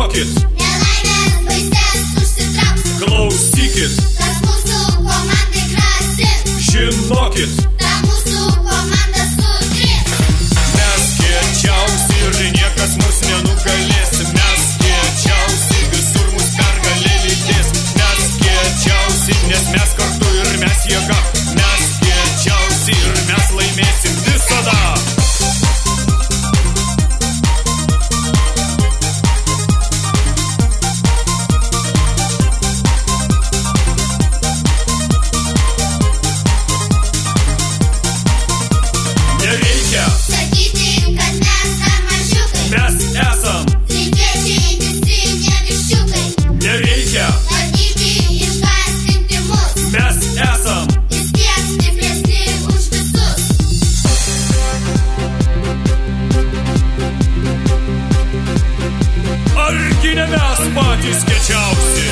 Žinokit, nelaimės baisės užsitrauks. klausykit, Kas mūsų komandai grasins, žinokit, ta mūsų komanda sudrės. mes kiečiausi ir niekas mus nenugalės. Mes kiečiausi, visur mus pergalė lydės. Mes kiečiausi, nes mes kartu ir mes jėga. Mes kiečiausi ir mes laimėsim visada. Nereikia, Sakyti, kad mes dar mažiukai, mes esam. trinkiečiai visi ne viščiukai. Nereikia, Bandyti išgąsdinti mus, mes esam. vis tiek stipresni už visus. Argi ne mes patys kiečiausi?